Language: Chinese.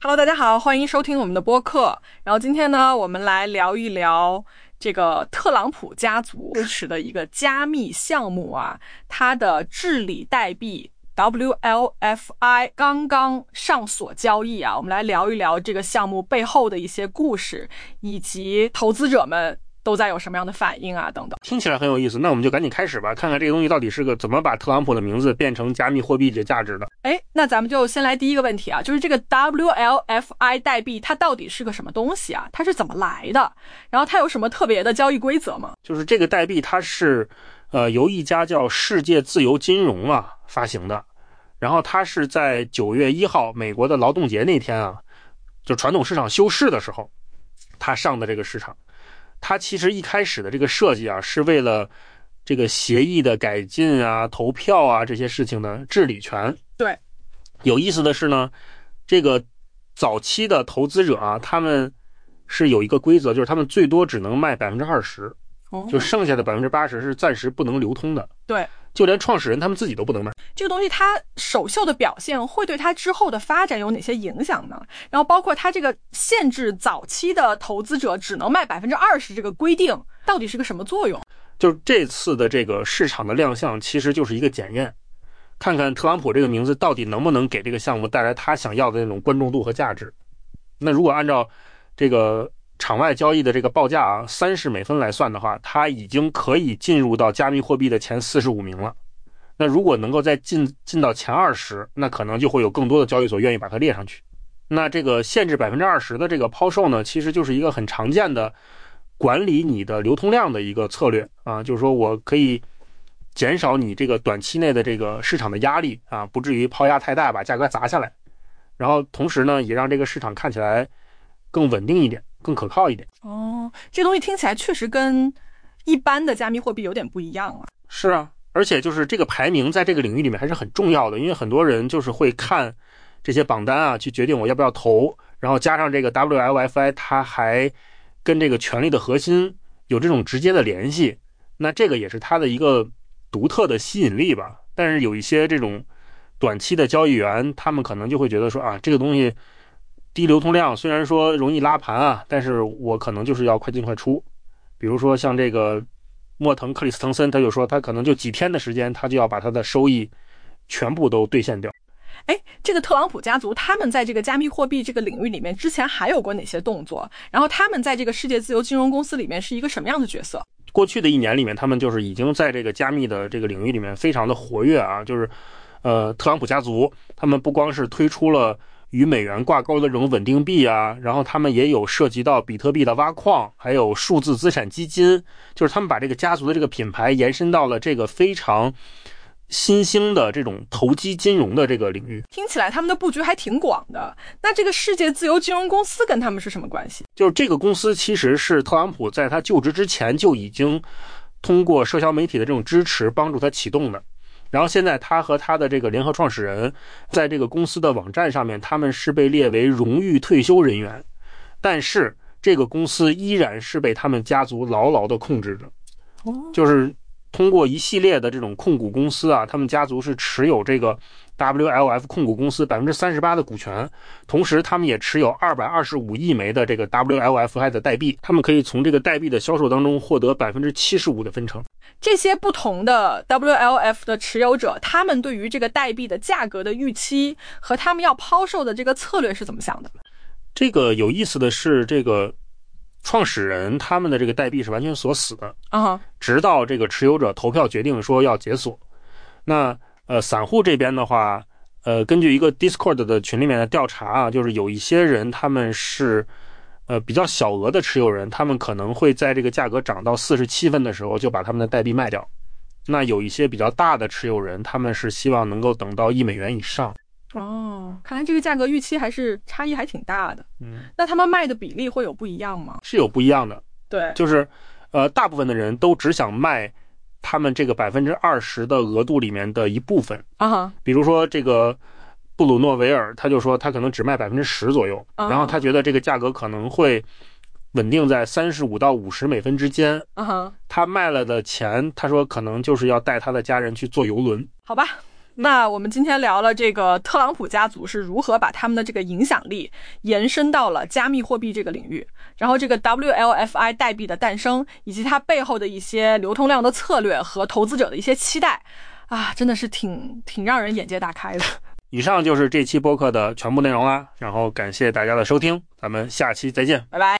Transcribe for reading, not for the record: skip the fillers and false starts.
Hello， 大家好，欢迎收听我们的播客。然后今天呢，我们来聊一聊这个特朗普家族支持的一个加密项目啊，它的治理代币 WLFI 刚刚上锁交易啊。我们来聊一聊这个项目背后的一些故事，以及投资者们都在有什么样的反应啊等等。 听起来很有意思，那我们就赶紧开始吧，看看这个东西到底是个怎么把特朗普的名字变成加密货币的价值的。 那咱们就先来第一个问题啊，就是这个 WLFI 代币它到底是个什么东西啊？它是怎么来的？然后它有什么特别的交易规则吗？ 就是这个代币它是由一家叫世界自由金融发行的，然后它是在9月1号美国的劳动节那天啊，就传统市场休市的时候它上的这个市场。它其实一开始的这个设计啊，是为了这个协议的改进啊、投票啊这些事情的治理权。 对， 有意思的是呢，这个早期的投资者啊，他们是有一个规则，就是他们最多只能卖 20%，就剩下的 80% 是暂时不能流通的。 对， 就连创始人他们自己都不能卖。这个东西它首秀的表现会对它之后的发展有哪些影响呢？然后包括它这个限制早期的投资者只能卖 20% 这个规定到底是个什么作用？ 就是这次的这个市场的亮相其实就是一个检验，看看特朗普这个名字到底能不能给这个项目带来他想要的那种关注度和价值。那如果按照这个场外交易的这个报价啊，30美分来算的话，它已经可以进入到加密货币的前45名了。那如果能够再进到前20，那可能就会有更多的交易所愿意把它列上去。那这个限制 20% 的这个抛售呢，其实就是一个很常见的管理你的流通量的一个策略啊，就是说我可以减少你这个短期内的这个市场的压力啊，不至于抛压太大把价格砸下来。然后同时呢，也让这个市场看起来更稳定一点，更可靠一点。 这东西听起来确实跟一般的加密货币有点不一样啊。 是啊，而且就是这个排名在这个领域里面还是很重要的，因为很多人就是会看这些榜单啊，去决定我要不要投，然后加上这个 WLFI 它还跟这个权力的核心有这种直接的联系，那这个也是它的一个独特的吸引力吧。但是有一些这种短期的交易员，他们可能就会觉得说啊，这个东西低流通量，虽然说容易拉盘啊，但是我可能就是要快进快出。比如说像这个莫腾克里斯滕森，他就说他可能就几天的时间，他就要把他的收益全部都兑现掉。 这个特朗普家族他们在这个加密货币这个领域里面之前还有过哪些动作？然后他们在这个世界自由金融公司里面是一个什么样的角色？ 过去的1年里面，他们就是已经在这个加密的这个领域里面非常的活跃啊，就是特朗普家族他们不光是推出了与美元挂钩的这种稳定币啊，然后他们也有涉及到比特币的挖矿，还有数字资产基金，就是他们把这个家族的这个品牌延伸到了这个非常新兴的这种投机金融的这个领域。 听起来他们的布局还挺广的。那这个世界自由金融公司跟他们是什么关系？ 就是这个公司其实是特朗普在他就职之前就已经通过社交媒体的这种支持帮助他启动的。然后现在他和他的这个联合创始人在这个公司的网站上面，他们是被列为荣誉退休人员，但是这个公司依然是被他们家族牢牢的控制着。就是通过一系列的这种控股公司啊，他们家族是持有这个 WLF 控股公司 38% 的股权，同时他们也持有225亿枚的这个 WLFI 的代币，他们可以从这个代币的销售当中获得 75% 的分成。 这些不同的 WLF 的持有者，他们对于这个代币的价格的预期和他们要抛售的这个策略是怎么想的？ 这个有意思的是，这个创始人他们的这个代币是完全锁死的，直到这个持有者投票决定说要解锁。那散户这边的话，根据一个 Discord 的群里面的调查啊，就是有一些人他们是比较小额的持有人，他们可能会在这个价格涨到47分的时候就把他们的代币卖掉。那有一些比较大的持有人，他们是希望能够等到$1以上。 看来这个价格预期还是差异还挺大的。那他们卖的比例会有不一样吗？ 是有不一样的。 对， 就是大部分的人都只想卖他们这个 20% 的额度里面的一部分。比如说这个布鲁诺维尔，他就说他可能只卖 10% 左右，然后他觉得这个价格可能会稳定在35到50美分之间。他卖了的钱，他说可能就是要带他的家人去坐邮轮。 好吧， 那我们今天聊了这个特朗普家族是如何把他们的这个影响力延伸到了加密货币这个领域，然后这个 WLFI 代币的诞生，以及它背后的一些流通量的策略和投资者的一些期待啊，真的是挺让人眼界大开的。 以上就是这期播客的全部内容啦，然后感谢大家的收听，咱们下期再见， 拜拜。